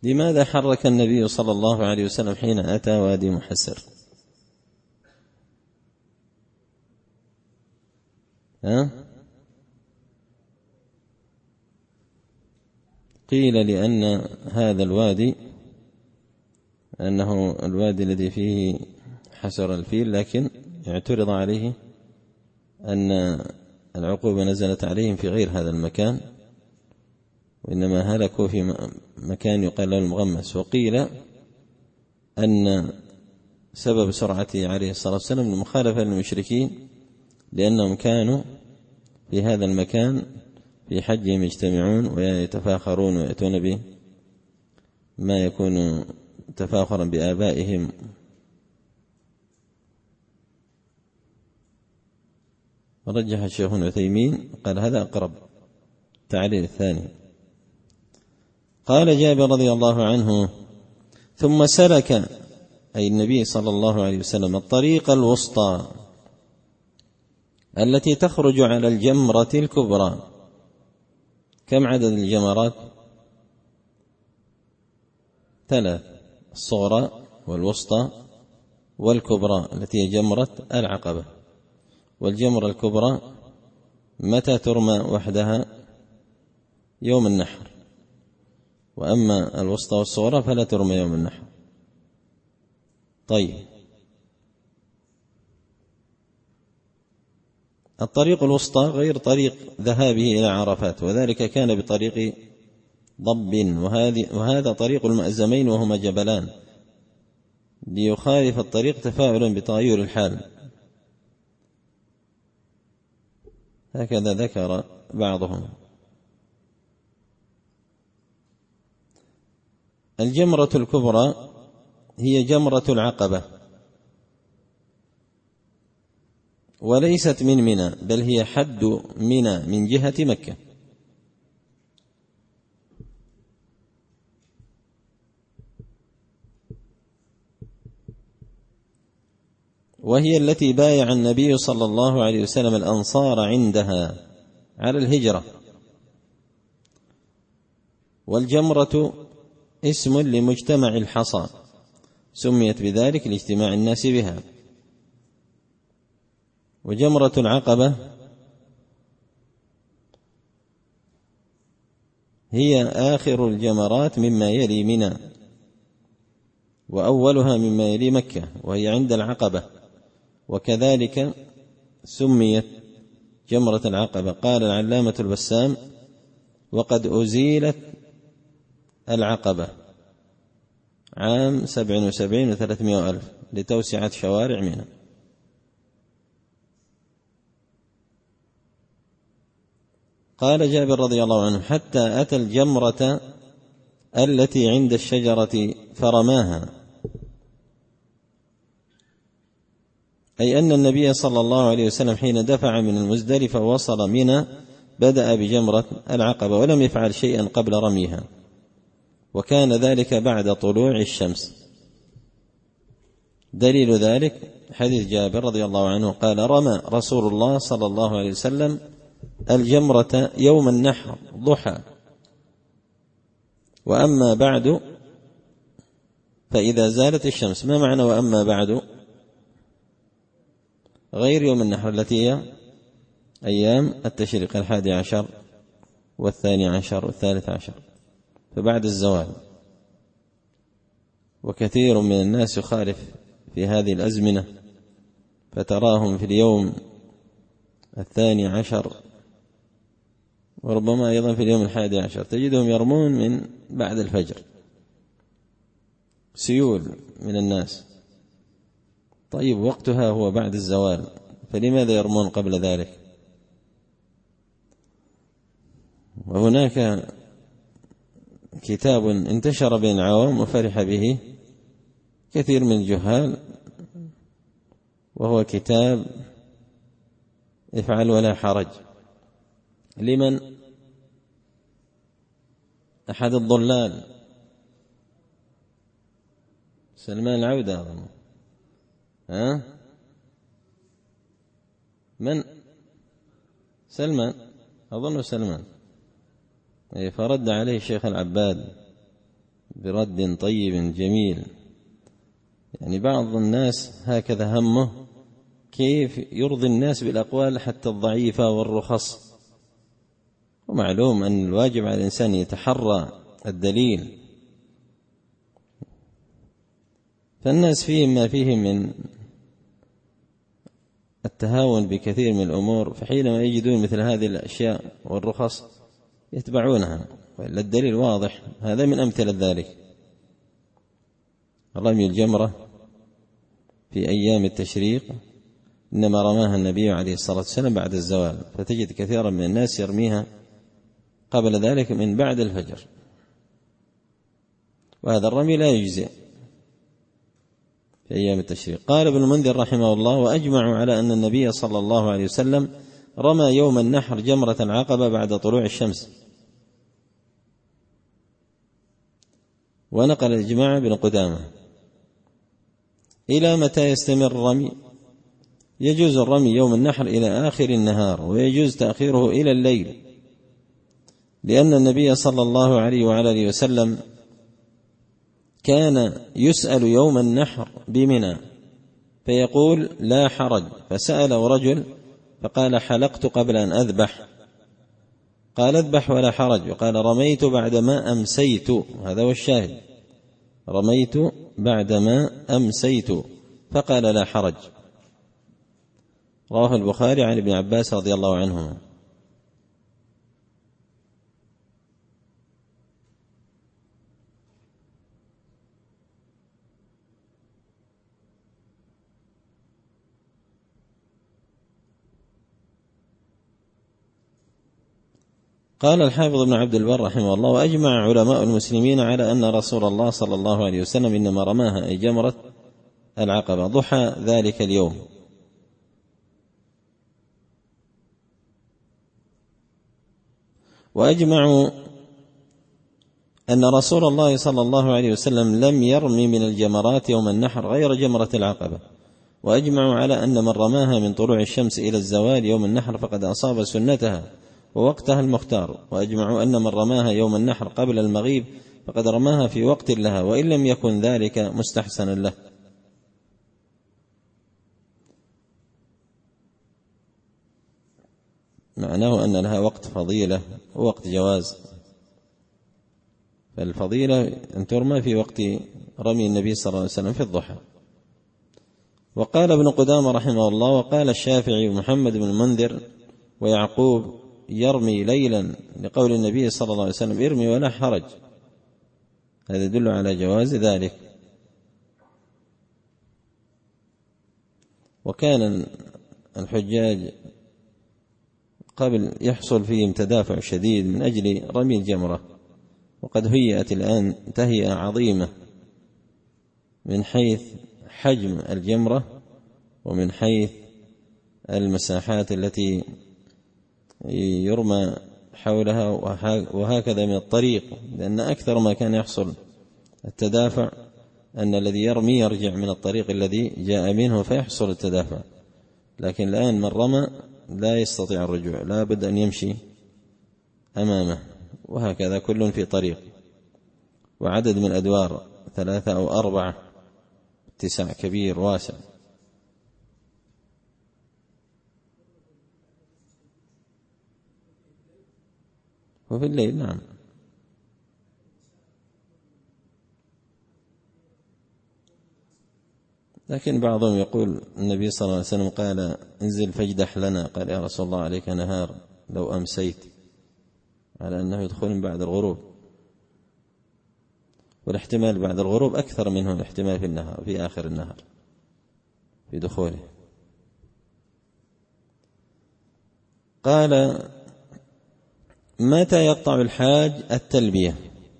لماذا حرك النبي صلى الله عليه وسلم حين أتى وادي محسر؟ قيل لأن هذا الوادي أنه الوادي الذي فيه حسر الفيل، لكن اعترض عليه أن العقوبة نزلت عليهم في غير هذا المكان، وإنما هلكوا في مكان يقال له المغمس. وقيل أن سبب سرعته عليه الصلاة والسلام المخالفة للمشركين، لأنهم كانوا في هذا المكان في حجهم يجتمعون ويتفاخرون ويأتون به ما يكون تفاخرا بآبائهم. ورجح الشيخ ابن عثيمين قال هذا أقرب تعليل الثاني. قال جابر رضي الله عنه: ثم سلك أي النبي صلى الله عليه وسلم الطريق الوسطى التي تخرج على الجمرة الكبرى. كم عدد الجمرات؟ 3: الصغرى والوسطى والكبرى التي هي جمرة العقبة. والجمرة الكبرى متى ترمى وحدها؟ يوم النحر، وأما الوسطى والصغرى فلا ترمى يوم النحر. طيب، الطريق الوسطى غير طريق ذهابه إلى عرفات، وذلك كان بطريق ضب، وهذا طريق المأزمين وهما جبلان، ليخالف الطريق تفاؤلا بتغير الحال، هكذا ذكر بعضهم. الجمرة الكبرى هي جمرة العقبة، وليست من منى، بل هي حد منى من جهة مكة، وهي التي بايع النبي صلى الله عليه وسلم الأنصار عندها على الهجرة. والجمرة اسم لمجتمع الحصى، سميت بذلك لاجتماع الناس بها. وجمرة العقبة هي آخر الجمرات مما يلي منى، وأولها مما يلي مكة، وهي عند العقبة، وكذلك سميت جمرة العقبة. قال العلامة البسام: وقد أزيلت العقبة عام 77 و300 ألف لتوسعة شوارع منها. قال جابر رضي الله عنه: حتى أتى الجمرة التي عند الشجرة فرماها، أي أن النبي صلى الله عليه وسلم حين دفع من المزدلفة ووصل منى بدأ بجمرة العقبة، ولم يفعل شيئا قبل رميها، وكان ذلك بعد طلوع الشمس. دليل ذلك حديث جابر رضي الله عنه قال: رمى رسول الله صلى الله عليه وسلم الجمرة يوم النحر ضحى، وأما بعد فإذا زالت الشمس. ما معنى وأما بعد؟ غير يوم النحر التي هي أيام التشريق 11 و12 و13، فبعد الزوال. وكثير من الناس يخالف في هذه الأزمنة، فتراهم في اليوم 12 وربما أيضا في اليوم 11 تجدهم يرمون من بعد الفجر، سيول من الناس. طيب، وقتها هو بعد الزوال، فلماذا يرمون قبل ذلك؟ وهناك كتاب انتشر بين العوام وفرح به كثير من الجهال، وهو كتاب افعل ولا حرج. لمن؟ أحد الضلال، سلمان العودة أظن. من؟ سلمان، أظن سلمان. فرد عليه الشيخ العباد برد طيب جميل. يعني بعض الناس هكذا همه كيف يرضي الناس بالأقوال حتى الضعيفة والرخص، ومعلوم أن الواجب على الإنسان يتحرى الدليل. فالناس فيهم ما فيهم من التهاون بكثير من الأمور، فحينما يجدون مثل هذه الأشياء والرخص يتبعونها، وإلا الدليل واضح. هذا من أمثلة ذلك. رمي الجمرة في أيام التشريق إنما رماها النبي عليه الصلاة والسلام بعد الزوال، فتجد كثيرا من الناس يرميها قبل ذلك من بعد الفجر، وهذا الرمي لا يجزئ في أيام التشريق. قال ابن المنذر رحمه الله: وأجمعوا على أن النبي صلى الله عليه وسلم رمى يوم النحر جمرة العقبة بعد طلوع الشمس. ونقل الإجماع ابن قدامة. إلى متى يستمر الرمي؟ يجوز الرمي يوم النحر إلى آخر النهار، ويجوز تأخيره إلى الليل، لأن النبي صلى الله عليه وعلى آله وسلم كان يسأل يوم النحر بمنى فيقول: لا حرج. فسأله رجل فقال: حلقت قبل أن أذبح. قال: اذبح ولا حرج. وقال: رميت بعدما أمسيت. هذا هو الشاهد، رميت بعدما أمسيت. فقال: لا حرج. رواه البخاري عن ابن عباس رضي الله عنهما. قال الحافظ ابن عبد البر رحمه الله: وأجمع علماء المسلمين على أن رسول الله صلى الله عليه وسلم إنما رماها أي جمرة العقبة ضحى ذلك اليوم. وأجمعوا أن رسول الله صلى الله عليه وسلم لم يرمي من الجمرات يوم النحر غير جمرة العقبة. وأجمعوا على أن من رماها من طلوع الشمس إلى الزوال يوم النحر فقد أصاب سنتها ووقتها المختار. وأجمعوا أن من رماها يوم النحر قبل المغيب فقد رماها في وقت لها، وإن لم يكن ذلك مستحسنا له. معناه أن لها وقت فضيلة ووقت جواز، فالفضيلة أن ترمى في وقت رمي النبي صلى الله عليه وسلم في الضحى. وقال ابن قدامة رحمه الله: وقال الشافعي ومحمد بن المنذر ويعقوب: يرمي ليلا، لقول النبي صلى الله عليه وسلم: ارمي ولا حرج. هذا يدل على جواز ذلك. وكان الحجاج قبل يحصل فيهم تدافع شديد من أجل رمي الجمرة، وقد هيئت الآن تهيئة عظيمة من حيث حجم الجمرة ومن حيث المساحات التي يرمى حولها، وهكذا من الطريق، لأن أكثر ما كان يحصل التدافع أن الذي يرمي يرجع من الطريق الذي جاء منه فيحصل التدافع. لكن الآن من رمى لا يستطيع الرجوع، لا بد أن يمشي أمامه، وهكذا كل في طريق. وعدد من الأدوار 3 أو 4 اتساع كبير واسع. وفي الليل نعم. لكن بعضهم يقول النبي صلى الله عليه وسلم قال: انزل فاجدح لنا. قال: يا رسول الله عليك نهار لو أمسيت، على أنه يدخل بعد الغروب، والاحتمال بعد الغروب أكثر منه الاحتمال في النهار، في آخر النهار في دخوله. قال: متى يقطع الحاج التلبية؟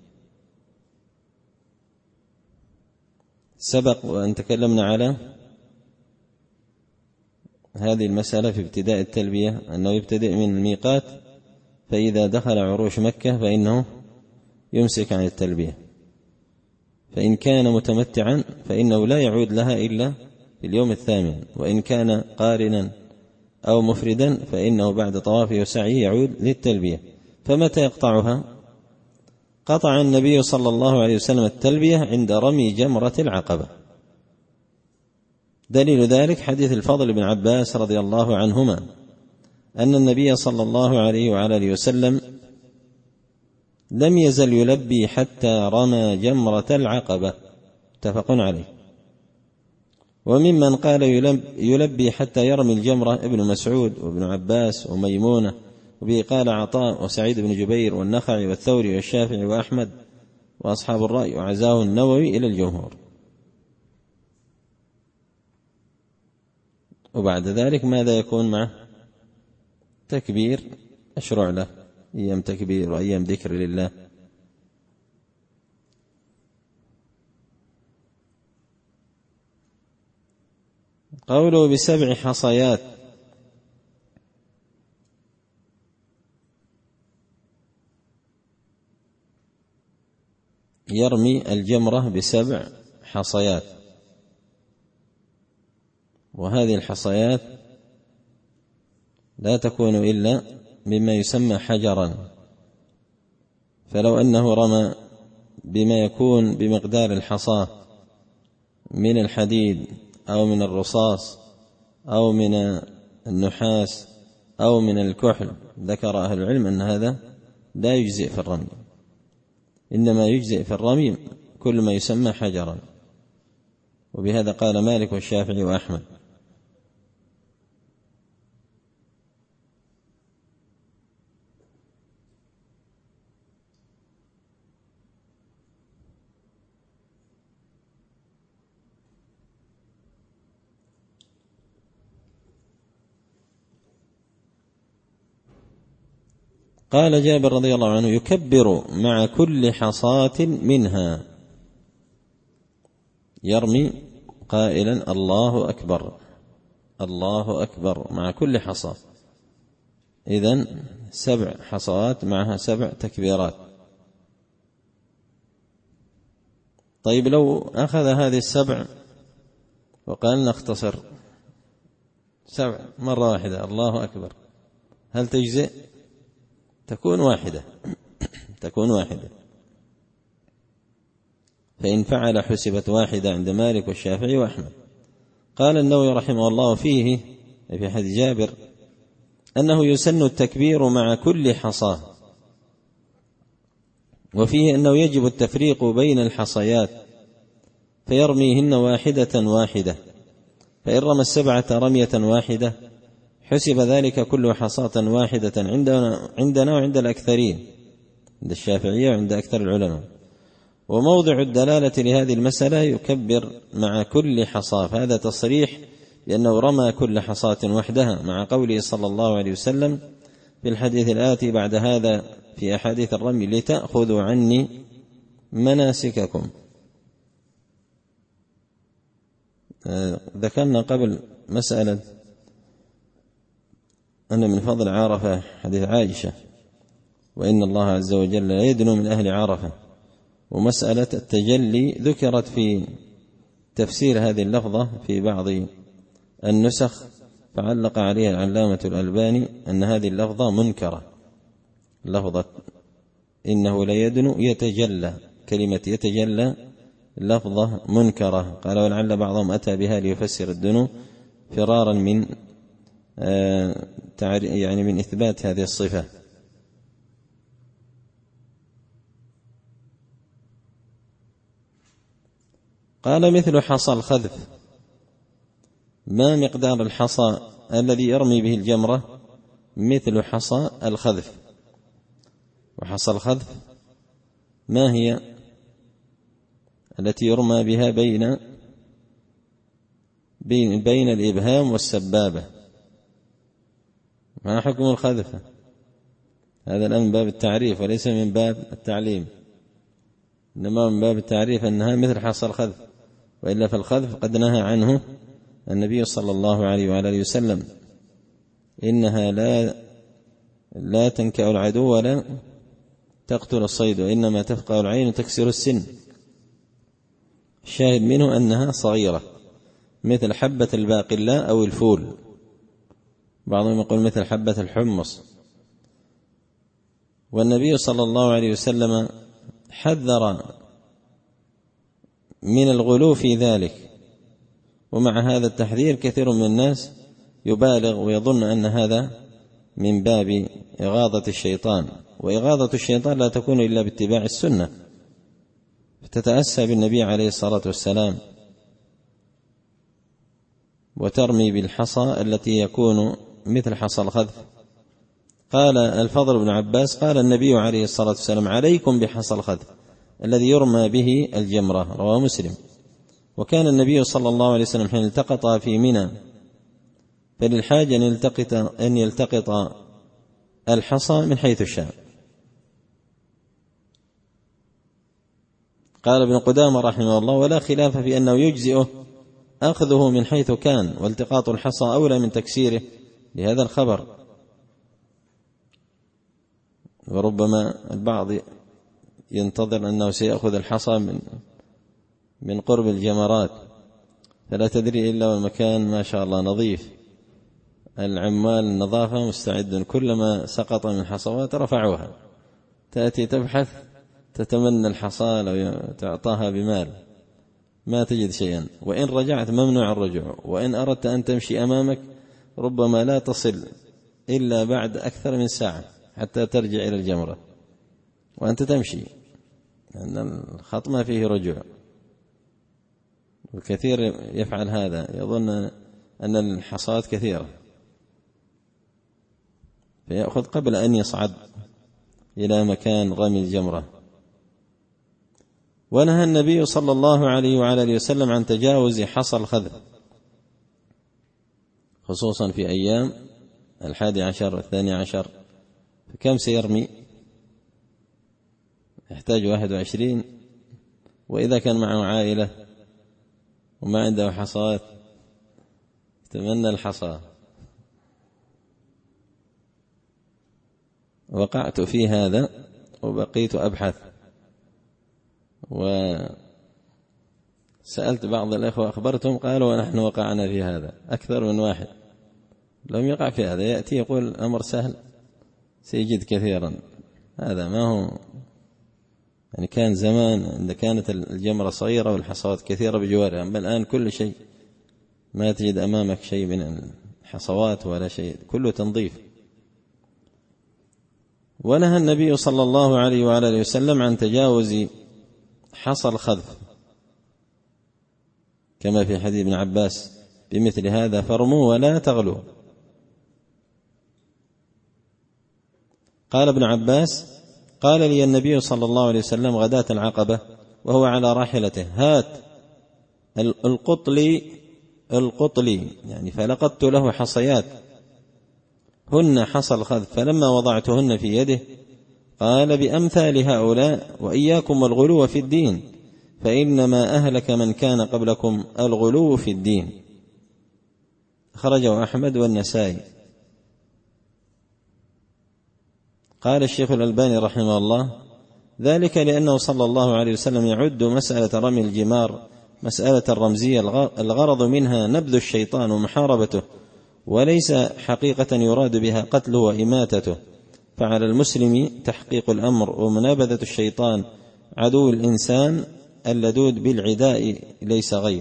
سبق وأن تكلمنا على هذه المسألة في ابتداء التلبية، أنه يبتدئ من الميقات، فإذا دخل عروش مكة فإنه يمسك عن التلبية، فإن كان متمتعا فإنه لا يعود لها إلا في اليوم 8، وإن كان قارنا أو مفردا فإنه بعد طوافه وسعيه يعود للتلبية. فمتى يقطعها؟ قطع النبي صلى الله عليه وسلم التلبية عند رمي جمرة العقبة. دليل ذلك حديث الفضل بن عباس رضي الله عنهما أن النبي صلى الله عليه وعلى آله وسلم لم يزل يلبي حتى رمى جمرة العقبة، متفق عليه. وممن قال يلبي حتى يرمي الجمرة ابن مسعود وابن عباس وميمونة، وبه قال عطاء وسعيد بن جبير والنخعي والثوري والشافعي وأحمد وأصحاب الرأي، وعزاه النووي إلى الجمهور. وبعد ذلك ماذا يكون معه؟ تكبير أشرع له، أيام تكبير وأيام ذكر لله. قوله ب7 حصيات، يرمي الجمرة ب7 حصيات، وهذه الحصيات لا تكون إلا مما يسمى حجرا، فلو أنه رمى بما يكون بمقدار الحصاة من الحديد أو من الرصاص أو من النحاس أو من الكحل، ذكر أهل العلم أن هذا لا يجزئ في الرمي، إنما يجزئ في الرمي كل ما يسمى حجرا، وبهذا قال مالك والشافعي وأحمد. قال جابر رضي الله عنه: يكبر مع كل حصاة منها، يرمي قائلا الله أكبر الله أكبر مع كل حصاة. إذن 7 حصوات معها 7 تكبيرات. طيب لو أخذ هذه 7 وقال نختصر 7 مرة واحدة الله أكبر، هل تجزئ؟ تكون واحدة، فإن فعل حسبت واحدة عند مالك والشافعي وأحمد. قال النووي رحمه الله فيه في حديث جابر أنه يسن التكبير مع كل حصاة، وفيه أنه يجب التفريق بين الحصيات فيرميهن واحدة، فإن رمى 7 رمية واحدة حسب ذلك كل حصاة واحدة عندنا وعند الأكثرين، عند الشافعية وعند أكثر العلماء. وموضع الدلالة لهذه المسألة يكبر مع كل حصاة، فهذا تصريح لأنه رمى كل حصاة وحدها، مع قوله صلى الله عليه وسلم في الحديث الآتي بعد هذا في أحاديث الرمي: لتأخذوا عني مناسككم. ذكرنا قبل مسألة أن من فضل عرفة حديث عائشة: وإن الله عز وجل لا يدنو من أهل عرفة. ومسألة التجلي ذكرت في تفسير هذه اللفظة في بعض النسخ، فعلق عليها العلامة الألباني أن هذه اللفظة منكرة، لفظة إنه لا يدنو يتجلى، كلمة يتجلى لفظة منكرة. قال ولعل بعضهم أتى بها ليفسر الدنو فرارا من يعني من إثبات هذه الصفة. قال مثل حصى الخذف، ما مقدار الحصى الذي يرمي به الجمرة؟ مثل حصى الخذف. وحصى الخذف ما هي؟ التي يرمى بها بين الإبهام والسبابة. ما حكم الخذف؟ هذا الآن من باب التعريف وليس من باب التعليم، إنما من باب التعريف أنها مثل حصى الخذف، وإلا فالخذف قد نهى عنه النبي صلى الله عليه وعلى آله وسلم: إنها لا تنكأ العدو ولا تقتل الصيد، وإنما تفقع العين وتكسر السن. الشاهد منه أنها صغيرة مثل حبة الباقلاء أو الفول، بعضهم يقول مثل حبة الحمص. والنبي صلى الله عليه وسلم حذر من الغلو في ذلك، ومع هذا التحذير كثير من الناس يبالغ ويظن أن هذا من باب إغاظة الشيطان، وإغاظة الشيطان لا تكون إلا باتباع السنة، فتتأسى بالنبي عليه الصلاة والسلام وترمي بالحصى التي يكون مثل حصى الخذف. قال الفضل بن عباس قال النبي عليه الصلاة والسلام: عليكم بحصى الخذف الذي يرمى به الجمرة، رواه مسلم. وكان النبي صلى الله عليه وسلم حين التقط في منى فللحاج أن يلتقط الحصى من حيث شاء. قال ابن قدامة رحمه الله: ولا خلاف في أنه يجزئه أخذه من حيث كان، والتقاط الحصى أولى من تكسيره لهذا الخبر. وربما البعض ينتظر أنه سيأخذ الحصى من قرب الجمرات، فلا تدري إلا والمكان ما شاء الله نظيف، العمال النظافة مستعد، كلما سقط من حصوات رفعوها، تأتي تبحث تتمنى الحصى لو تعطاها بمال، ما تجد شيئا، وإن رجعت ممنوع الرجوع، وإن أردت أن تمشي أمامك ربما لا تصل إلا بعد أكثر من ساعة حتى ترجع إلى الجمرة وأنت تمشي، لأن الخط ما فيه رجوع. والكثير يفعل هذا، يظن أن الحصات كثيرة فيأخذ قبل أن يصعد إلى مكان رمي الجمرة. ونهى النبي صلى الله عليه وعلى آله وسلم عن تجاوز حصى الخذف، خصوصا في أيام 11 و12، فكم سيرمي؟ يحتاج 21، وإذا كان معه عائلة وما عنده حصات يتمنى الحصى. وقعت في هذا وبقيت أبحث، وسألت بعض الأخوة أخبرتهم قالوا ونحن وقعنا في هذا، أكثر من واحد لم يقع في هذا، يأتي يقول الأمر سهل سيجد كثيرا. هذا ما هو يعني كان زمان عند كانت الجمرة صغيرة والحصوات كثيرة بجوارها، أما الآن كل شيء ما تجد أمامك شيء من الحصوات ولا شيء، كله تنظيف. ونهى النبي صلى الله عليه وعلى آله وسلم عن تجاوز حصى الخذف، كما في حديث ابن عباس بمثل هذا: فارموا ولا تغلوا. قال ابن عباس: قال لي النبي صلى الله عليه وسلم غداة العقبة وهو على راحلته: هات القطلي يعني، فلقدت له حصيات هن حصى الخذف، فلما وضعتهن في يده قال: بأمثال هؤلاء وإياكم والغلو في الدين، فإنما أهلك من كان قبلكم الغلو في الدين. خرجه أحمد والنسائي. قال الشيخ الألباني رحمه الله: ذلك لأنه صلى الله عليه وسلم يعد مسألة رمي الجمار مسألة رمزية الغرض منها نبذ الشيطان ومحاربته، وليس حقيقة يراد بها قتله وإماتته، فعلى المسلم تحقيق الأمر ومنابذة الشيطان عدو الإنسان اللدود بالعداء ليس غير.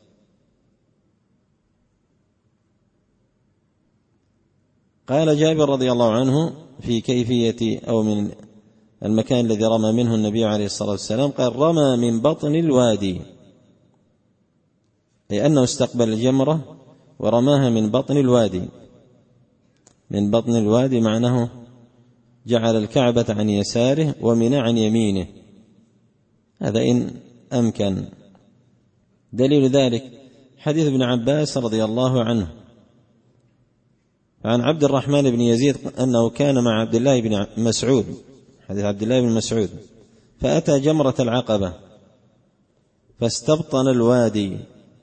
قال جابر رضي الله عنه في كيفية أو من المكان الذي رمى منه النبي عليه الصلاة والسلام، قال: رمى من بطن الوادي، لأنه استقبل الجمرة ورماها من بطن الوادي. من بطن الوادي معناه جعل الكعبة عن يساره ومنى عن يمينه، هذا إن أمكن. دليل ذلك حديث ابن عباس رضي الله عنه عن عبد الرحمن بن يزيد أنه كان مع عبد الله بن مسعود، حديث عبد الله بن مسعود، فأتى جمرة العقبة فاستبطن الوادي،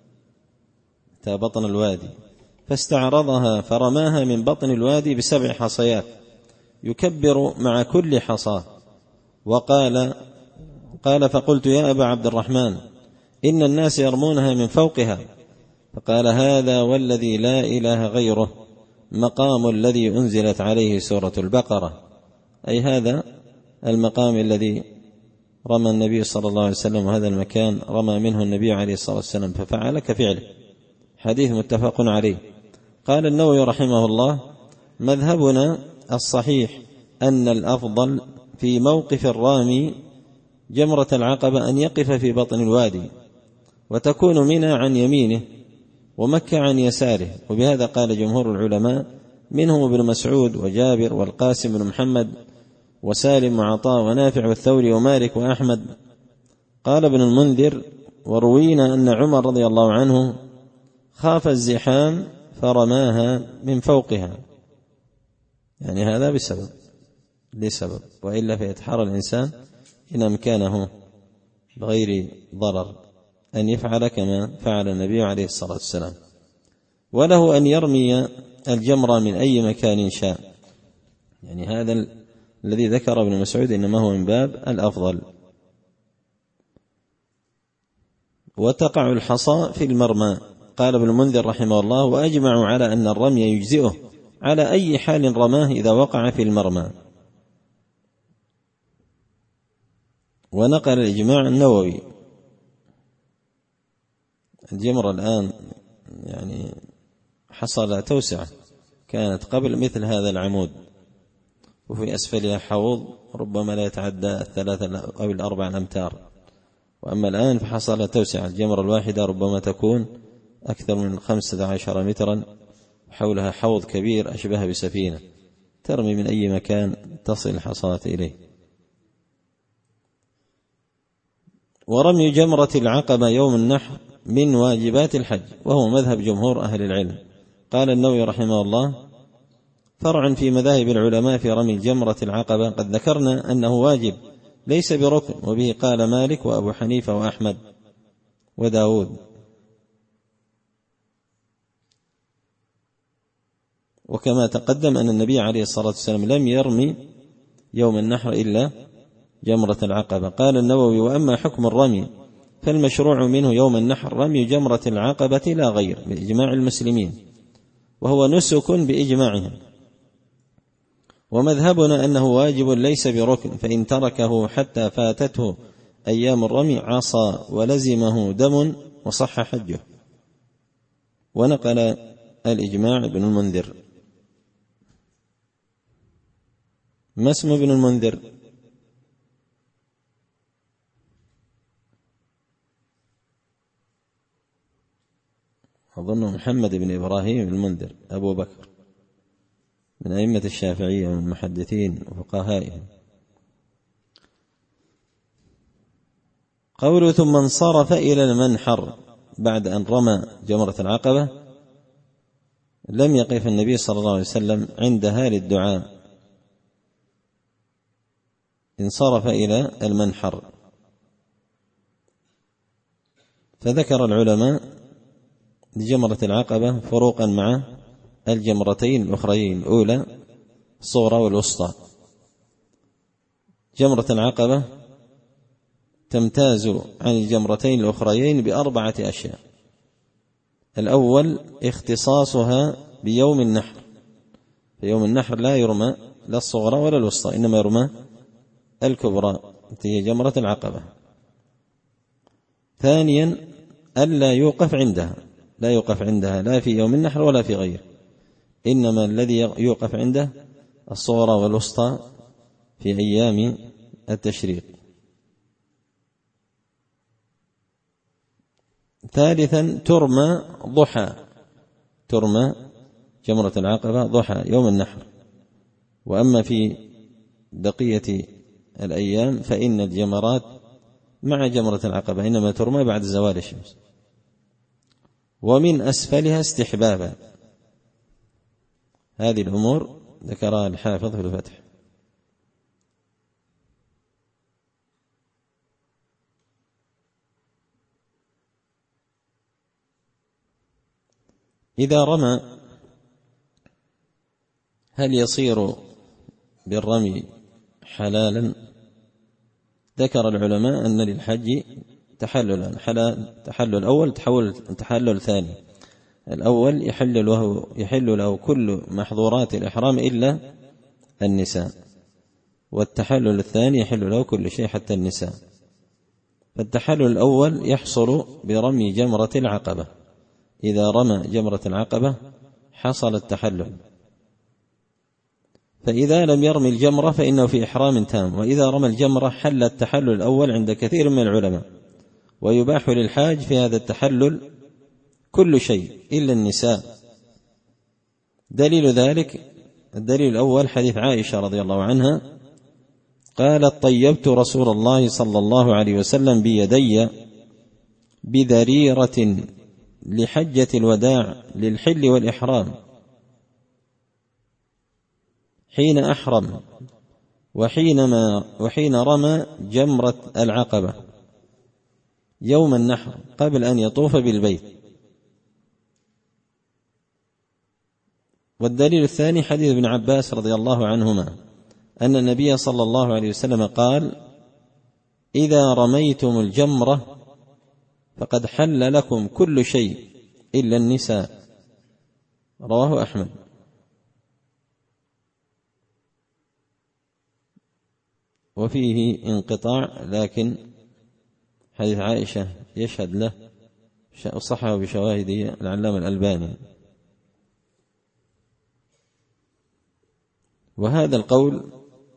بطن الوادي فاستعرضها فرماها من بطن الوادي ب7 حصيات يكبر مع كل حصاة. وقال فقلت: يا أبا عبد الرحمن، إن الناس يرمونها من فوقها. فقال: هذا والذي لا إله غيره مقام الذي أنزلت عليه سورة البقرة، أي هذا المقام الذي رمى النبي صلى الله عليه وسلم وهذا المكان رمى منه النبي عليه الصلاة والسلام ففعل كفعله، حديث متفق عليه. قال النووي رحمه الله: مذهبنا الصحيح أن الأفضل في موقف الرامي جمرة العقبة أن يقف في بطن الوادي، وتكون منى عن يمينه ومكة عن يساره، وبهذا قال جمهور العلماء منهم ابن مسعود وجابر والقاسم بن محمد وسالم وعطاء ونافع والثوري ومالك وأحمد. قال ابن المنذر: وروينا أن عمر رضي الله عنه خاف الزحام فرماها من فوقها، يعني هذا لسبب، وإلا فيتحرى الإنسان إن أمكانه بغير ضرر أن يفعل كما فعل النبي عليه الصلاة والسلام، وله أن يرمي الجمرة من أي مكان شاء، يعني هذا الذي ذكر ابن مسعود إنما هو من باب الأفضل. وتقع الحصى في المرمى. قال ابن المنذر رحمه الله: وأجمعوا على أن الرمي يجزئه على أي حال رماه إذا وقع في المرمى. ونقل الإجماع النووي. الجمرة الآن يعني حصل توسعة، كانت قبل مثل هذا العمود وفي أسفلها حوض ربما لا يتعدى 3 أو 4 أمتار، وأما الآن فحصل توسعة، الجمرة الواحدة ربما تكون أكثر من 15 مترا، حولها حوض كبير أشبه بسفينة، ترمي من أي مكان تصل الحصاة إليه. ورمي جمرة العقبة يوم النحر من واجبات الحج، وهو مذهب جمهور أهل العلم. قال النووي رحمه الله: فرع في مذاهب العلماء في رمي جمرة العقبة، قد ذكرنا أنه واجب ليس بركن، وبه قال مالك وأبو حنيفة وأحمد وداود. وكما تقدم أن النبي عليه الصلاة والسلام لم يرمي يوم النحر إلا جمرة العقبة. قال النووي: وأما حكم الرمي فالمشروع منه يوم النحر رمي جمرة العقبة لا غير بإجماع المسلمين، وهو نسك بإجماعهم. ومذهبنا أنه واجب ليس بركن، فإن تركه حتى فاتته أيام الرمي عصى ولزمه دم وصح حجه. ونقل الإجماع ابن المنذر. ما اسم ابن المنذر؟ أظن محمد بن إبراهيم المنذر أبو بكر، من أئمة الشافعية ومن المحدثين وفقهائهم. قوله: ثم انصرف إلى المنحر بعد أن رمى جمرة العقبة، لم يقف النبي صلى الله عليه وسلم عندها للدعاء، انصرف إلى المنحر. فذكر العلماء لجمرة العقبة فروقا مع الجمرتين الأخرين، الأولى الصغرى والوسطى. جمرة العقبة تمتاز عن الجمرتين الأخريين ب4 أشياء. الأول اختصاصها بيوم النحر، في يوم النحر لا يرمى لا الصغرى ولا الوسطى، إنما يرمى الكبرى التي هي جمرة العقبة. ثانيا ألا يوقف عندها، لا يوقف عندها لا في يوم النحر ولا في غيره، إنما الذي يوقف عنده الصغرى والوسطى في أيام التشريق. ثالثا ترمى جمرة العقبة ضحى يوم النحر، وأما في بقية الأيام فإن الجمرات مع جمرة العقبة إنما ترمى بعد زوال الشمس. ومن أسفلها استحبابا. هذه الأمور ذكرها الحافظ في الفتح. إذا رمى هل يصير بالرمي حلالا؟ ذكر العلماء أن للحج تحلل، تحلل أول تحلل ثاني. الأول يحل له كل محظورات الإحرام إلا النساء، والتحلل الثاني يحل له كل شيء حتى النساء. فالتحلل الأول يحصل برمي جمرة العقبة، إذا رمى جمرة العقبة حصل التحلل، فإذا لم يرمي الجمرة فإنه في إحرام تام، وإذا رمى الجمرة حل التحلل الأول عند كثير من العلماء، ويباح للحاج في هذا التحلل كل شيء إلا النساء. دليل ذلك الدليل الأول حديث عائشة رضي الله عنها قالت: طيبت رسول الله صلى الله عليه وسلم بيدي بذريرة لحجة الوداع للحل والإحرام حين أحرم وحين رمى جمرة العقبة يوم النحر قبل أن يطوف بالبيت. والدليل الثاني حديث ابن عباس رضي الله عنهما أن النبي صلى الله عليه وسلم قال: إذا رميتم الجمرة فقد حل لكم كل شيء إلا النساء. رواه أحمد. وفيه انقطاع، لكن حديث عائشة يشهد له، صححه بشواهد العلامة الألباني. وهذا القول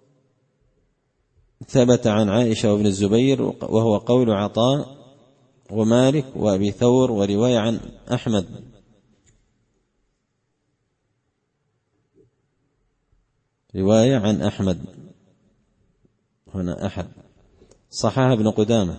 ثبت عن عائشة وابن الزبير، وهو قول عطاء ومالك وأبي ثور، ورواية عن أحمد. رواية عن أحمد هنا أحد، صححه ابن قدامة.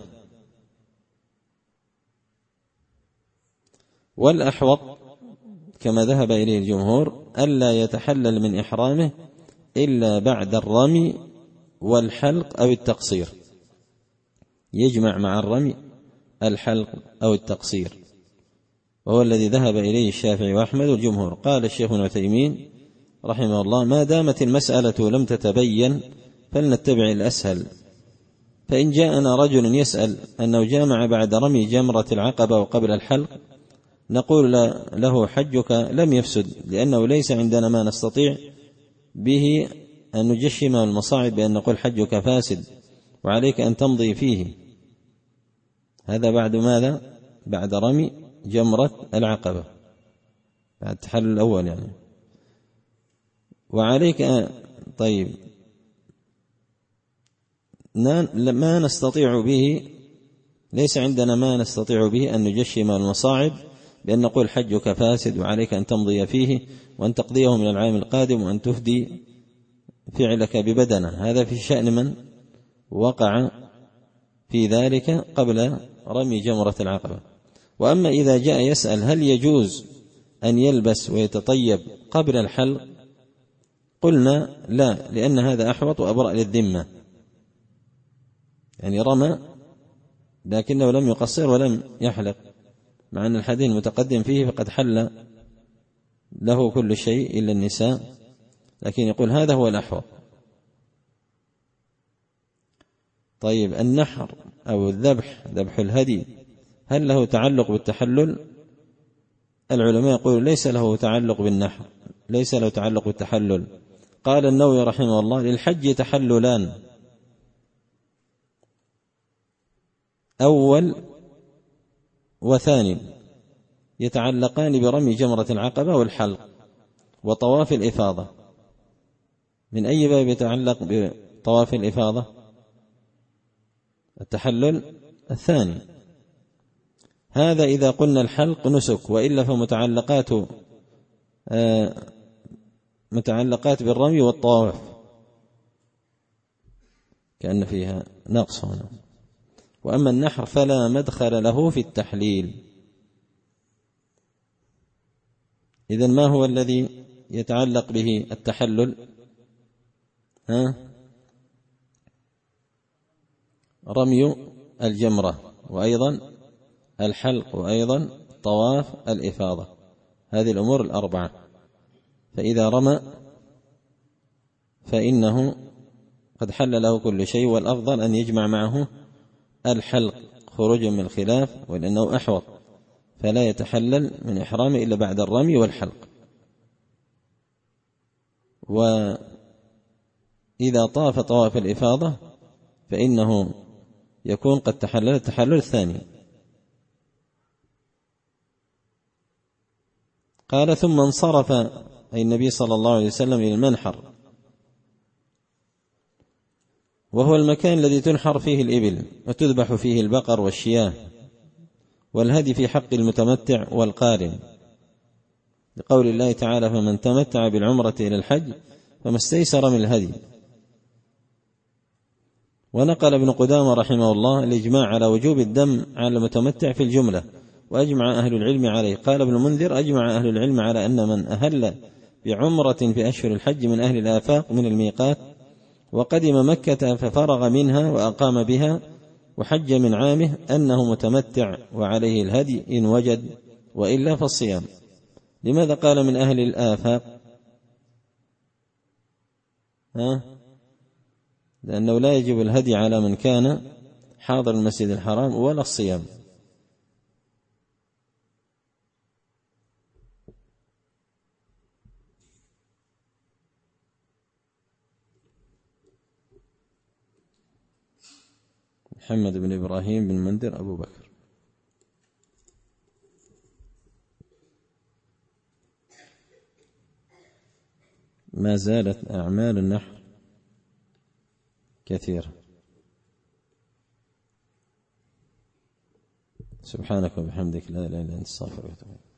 والأحوط كما ذهب إليه الجمهور ألا يتحلل من إحرامه إلا بعد الرمي والحلق أو التقصير، يجمع مع الرمي الحلق أو التقصير، وهو الذي ذهب إليه الشافعي وأحمد والجمهور. قال الشيخ ابن عثيمين رحمه الله: ما دامت المسألة لم تتبين فلنتبع الأسهل، فإن جاءنا رجل يسأل أنه جامع بعد رمي جمرة العقبة وقبل الحلق نقول له: حجك لم يفسد، لأنه ليس عندنا ما نستطيع به أن نجشم المصاعب بأن نقول حجك فاسد وعليك أن تمضي فيه. هذا بعد ماذا؟ بعد رمي جمرة العقبة، بعد التحلل الأول يعني. وعليك طيب ما نستطيع به، ليس عندنا ما نستطيع به أن نجشم المصاعب بأن نقول حجك فاسد وعليك أن تمضي فيه وأن تقضيه من العام القادم وأن تفدي فعلك ببدنه. هذا في شأن من وقع في ذلك قبل رمي جمرة العقبة. وأما إذا جاء يسأل هل يجوز أن يلبس ويتطيب قبل الحلق، قلنا لا، لأن هذا أحوط وأبرأ للذمة، يعني رمى لكنه لم يقصر ولم يحلق، مع أن الحديث المتقدم فيه فقد حل له كل شيء إلا النساء، لكن يقول هذا هو الأحوط. طيب النحر أو الذبح، ذبح الهدي، هل له تعلق بالتحلل؟ العلماء يقولوا ليس له تعلق بالنحر، ليس له تعلق بالتحلل. قال النووي رحمه الله: للحج تحللان، أول وثاني، يتعلقان برمي جمرة العقبة والحلق وطواف الإفاضة. من أي باب يتعلق بطواف الإفاضة؟ التحلل الثاني. هذا إذا قلنا الحلق نسك، وإلا متعلقات بالرمي والطواف، كأن فيها نقص هنا. وأما النحر فلا مدخل له في التحليل. إذن ما هو الذي يتعلق به التحلل؟ رمي الجمرة، وأيضا الحلق، وأيضا طواف الإفاضة، هذه الأمور الأربعة. فإذا رمى فإنه قد حل له كل شيء، والأفضل أن يجمع معه الحلق خروجا من الخلاف، ولأنه أحوط، فلا يتحلل من إحرامه إلا بعد الرمي والحلق. وإذا طاف طواف الإفاضة فإنه يكون قد تحلل التحلل الثاني. قال ثم انصرف أي النبي صلى الله عليه وسلم إلى المنحر، وهو المكان الذي تنحر فيه الإبل وتذبح فيه البقر والشياه والهدي في حق المتمتع والقارن، لقول الله تعالى فمن تمتع بالعمرة إلى الحج فما استيسر من الهدي. ونقل ابن قدامة رحمه الله الإجماع على وجوب الدم على المتمتع في الجملة، وأجمع أهل العلم عليه. قال ابن المنذر أجمع أهل العلم على أن من أهل بعمرة في أشهر الحج من أهل الآفاق من الميقات وقدم مكة ففرغ منها وأقام بها وحج من عامه أنه متمتع وعليه الهدي إن وجد، وإلا فالصيام. لماذا قال من أهل الآفاق؟ لأنه لا يجب الهدي على من كان حاضر المسجد الحرام ولا الصيام. محمد بن إبراهيم بن منذر أبو بكر. ما زالت أعمال النحر كثيرة. سبحانك وبحمدك لا إله إلا أنت، استغفرك وأتوب إليك.